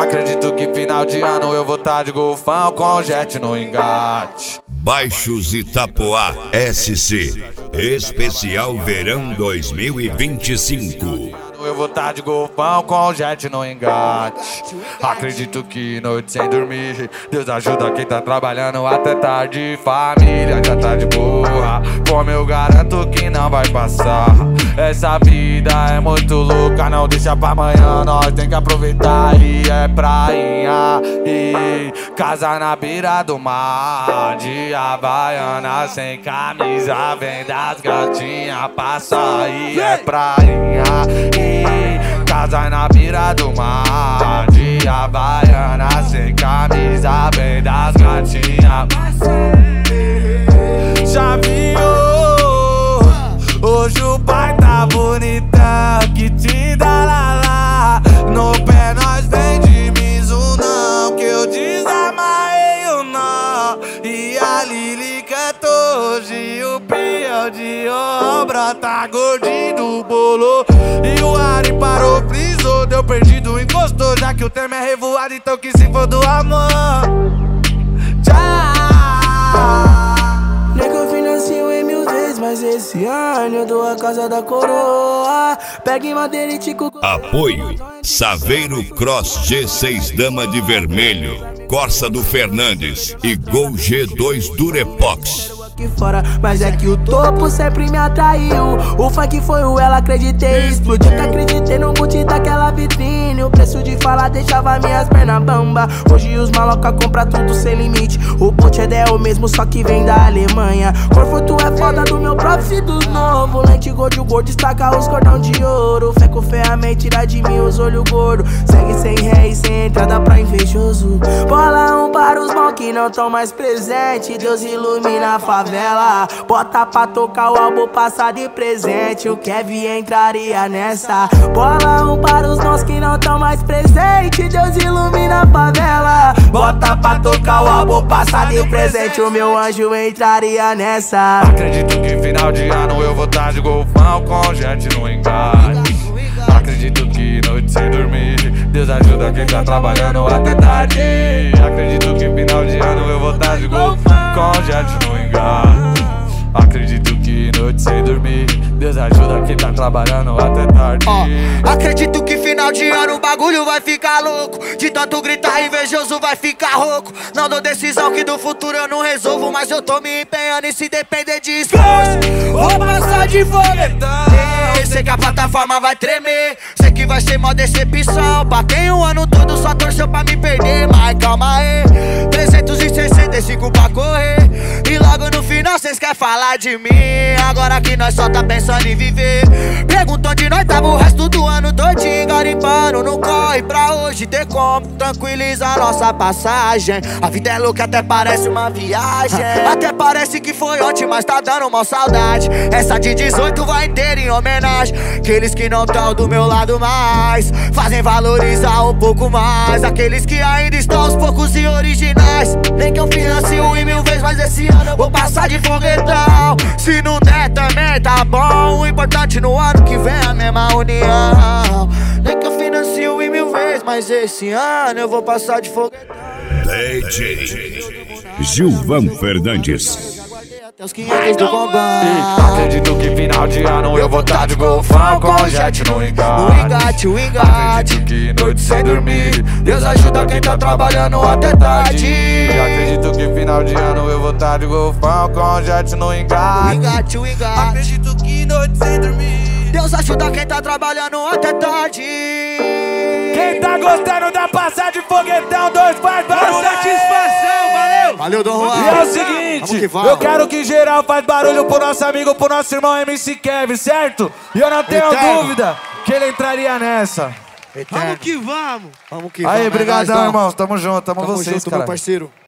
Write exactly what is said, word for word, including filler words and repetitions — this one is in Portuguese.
Acredito que final de ano eu vou tá de golfão com jet no engate. Baixos Itapoá S C Especial Verão dois mil e vinte e cinco. Eu vou tá de golfão com jet no engate. Acredito que noite sem dormir, Deus ajuda quem tá trabalhando até tarde. Família já tá de boa, como eu garanto que não vai passar. Essa vida é muito louca, não deixa pra amanhã, nós tem que aproveitar. E é prainha, e casa na beira do mar, de Havaiana sem camisa, vem das gatinhas passar. E é prainha, e casa na beira do mar, de Havaiana sem camisa, vem das gatinhas. Já viu? Hoje o pai tá bonitão, que te dá lá lá. No pé nós vem de Mizuno, que eu desamarrei o nó. E a Lili cantou hoje, o peão de obra tá gordinho do bolo. E o Ari parou, frisou, deu perdido, encostou. Já que o tema é revoado, então que se for do amor. Tchau. Mas esse ano eu dou a casa da coroa. Pegue madeira e tico. Apoio Saveiro Cross G seis Dama de Vermelho, Corsa do Fernandes e Gol G dois Durepox. Fora, mas é que o topo sempre me atraiu. O funk foi o ela, acreditei. Explodiu que acreditei no boot daquela vitrine. O preço de falar deixava minhas pernas bamba. Hoje os maloca compra tudo sem limite. O boot é o mesmo, só que vem da Alemanha. Corfoto é foda do meu prof dos novo. Lente gordo, o gordo destaca os cordão de ouro. Fé com ferramenta, tira de mim os olhos gordo. Segue sem ré e sem entrada pra invejoso. Bola um para os mal que não tão mais presente. Deus ilumina a favela. Bota pra tocar o álbum passado de presente. O Kevin entraria nessa. Bola um para os nós que não tão mais presente. Deus ilumina a favela. Bota pra tocar o álbum passado de presente. O meu anjo entraria nessa. Acredito que final de ano eu vou tá de golfão com jet no engate. Acredito que noite sem dormir, Deus ajuda quem tá trabalhando até tarde. Acredito que final de ano eu vou tá de golfão com jet no engate. Acredito que noite sem dormir, Deus ajuda quem tá trabalhando até tarde. Oh, acredito que final de ano o bagulho vai ficar louco. De tanto gritar invejoso vai ficar rouco. Não dou decisão que do futuro eu não resolvo, mas eu tô me empenhando e se depender de esforço vou passar de foguetão. Sei que a plataforma vai tremer, sei que vai ser mó decepção. Batei o ano todo, só torceu pra me perder. Mas calma aí, trezentos e sessenta e cinco pra correr. E logo no final cês querem falar de mim. Agora que nós só tá pensando em viver. Pergunta onde nós tava o resto do ano todinho. Garimpando, não corre pra hoje ter como tranquilizar nossa passagem. A vida é louca, até parece uma viagem. Até parece que foi ontem, mas tá dando mó saudade. Essa de dezoito vai inteira em homenagem. Aqueles que não tão do meu lado mais fazem valorizar um pouco mais aqueles que ainda estão aos poucos e originais. Nem que eu financio em mil vezes, mas esse ano eu vou passar de foguetão. Se não der também tá bom. O importante no ano que vem é a mesma união. Nem que eu financio em mil vezes, mas esse ano eu vou passar de foguetão. D J Gilvan Fernandes. Acredito que final de ano eu vou tá de golfão com jet no engate. Acredito que noite sem dormir, Deus ajuda quem tá trabalhando até tarde. Acredito que final de ano eu vou tá de golfão com jet no engate. Acredito que noite sem dormir, Deus ajuda quem tá trabalhando até tarde. Quem tá gostando da passar de foguetão, dois faz barulho. Satisfação, valeu! Valeu, Dom Juan. E é o seguinte, que eu quero que geral faz barulho pro nosso amigo, pro nosso irmão M C Kevin, certo? E eu não tenho Eterno. dúvida que ele entraria nessa. Vamos que vamos! Vamos que Aí, vamos. brigadão, É nóis, Dom. irmãos. Tamo junto, tamo, Tamo vocês, junto, cara. meu parceiro.